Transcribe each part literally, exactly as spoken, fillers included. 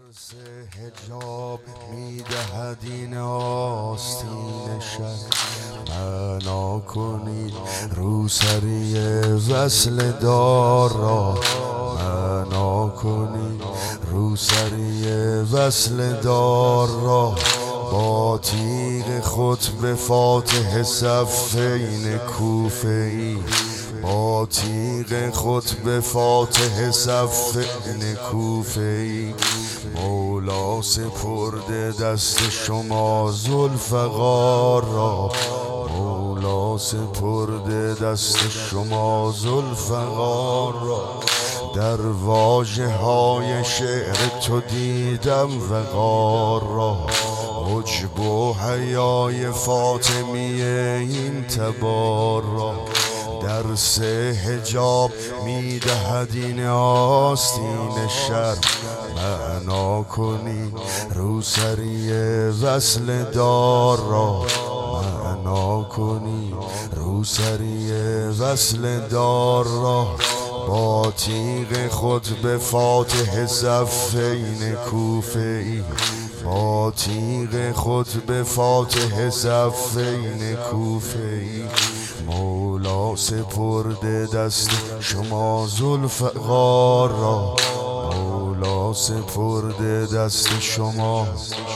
ترس حجاب میدهد این آستین شب، معنا کنید روسری وصل دار را، معنا کنید روسری وصل دار را. با تیغ خطبه فاتح صفین کوفه ای، با تیغ خطبه فاتح صفین کوفه ای، مولا سپرده دست شما ذوالفقار را، مولا سپرده دست شما ذوالفقار را. در واژه های شعر تو دیدم وقار را، عجب و حیای فاطمی این تبار را. در سه حجاب میدهد این آستین شرم، معنا کنی روسری وصل دار را، معنا کنی روسری وصل دار را. با تیغ خطبه فاتح صفین کوفه ای، با تیغ خطبه فاتح صفین کوفه ای، مولا سپرده دست شما ذوالفقار را، مولا سپرده دست شما.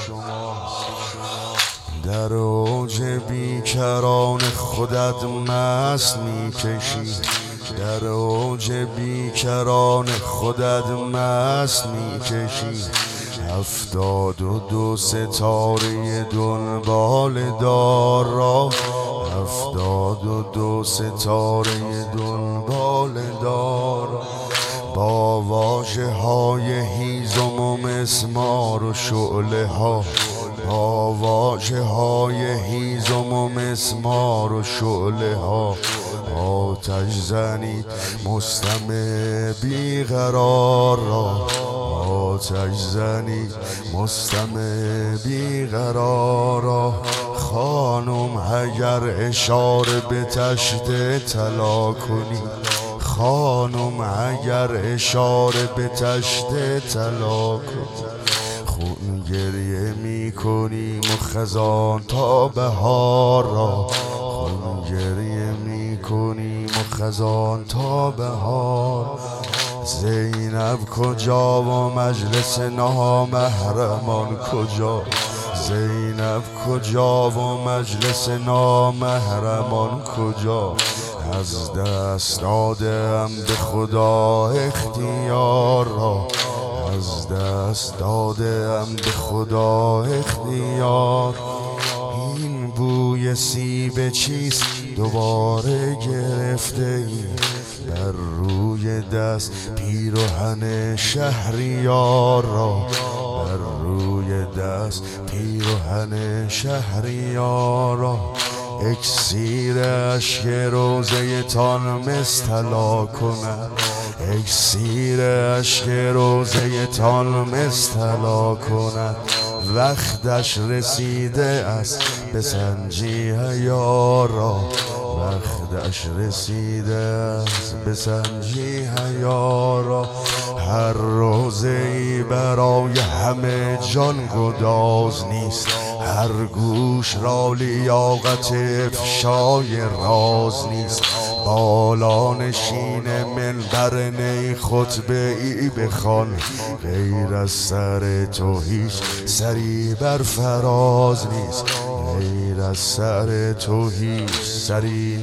در اوج بیکران خودت مست میکشی، در اوج بیکران خودت مست میکشی. هفتاد و دو ستاره دنبال دار را، هفتاد و دو ستاره دنبال دار را. با واژه های هیزم و مسمار و شعله ها، با واژه های هیزم و مسمار و شعله ها، آتش زنید مستمع بیقرار را، آتش زنید مستمع بیقرار را. خانم اگر اشاره به تشت طلا کنی، خانم اگر اشاره به تشت طلا کنی، خون گریه می کنیم و خزان تا بهار را، خون گریه می کنیم و خزان تا بهار. زینب کجا و مجلس نامحرمان کجا، زینب کجا و مجلس نامحرمان کجا. از دست دادم به خدا اختیار را، از دست دادم به خدا اختیار. این بوی سیب چیست دوباره گرفته ای، بر روی دست پیرهن شهریار را، بر روی دست پیرهن شهریار را. اکسیر اشک روزه تان مستلا کند، اکسیر اشک روزه تان مستلا کند. وقتش رسیده است بسنجی حیا را، وقتش رسیده است بسنجی حیا را. هر روزه ای برای همه جان گداز نیست، هر گوش را لیاقت افشای راز نیست. بالا نشین منبر نی خطبه ای بخوان، غیر از سر تو هیچ سری بر فراز نیست، غیر از سر تو هیچ سری.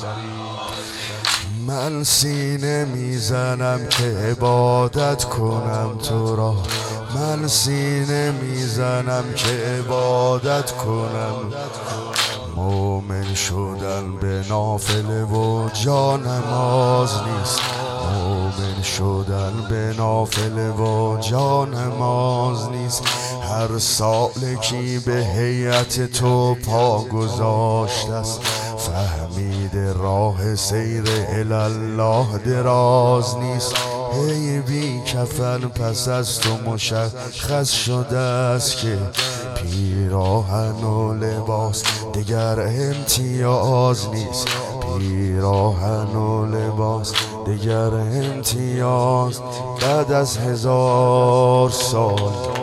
من سینه میزنم که عبادت کنم تو را، من سینه میزنم که عبادت کنم. مومن شدن به نافله و جا نماز نیست، مومن شدن به نافله و جا نماز نیست. هر سالکی به هیئت تو پا گذاشته است، فهمیده راه سیر الالله دراز نیست. ای بی کفن پس از تو مشخص شده است که پیراهن و لباس دیگر امتیاز نیست، پیراهن و لباس دیگر امتیاز. بعد از هزار سال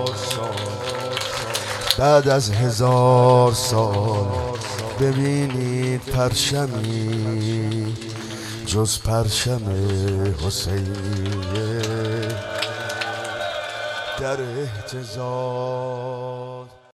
بعد از هزار سال ببینید پرچمی جز پرچم حسینیه در اهتزاز.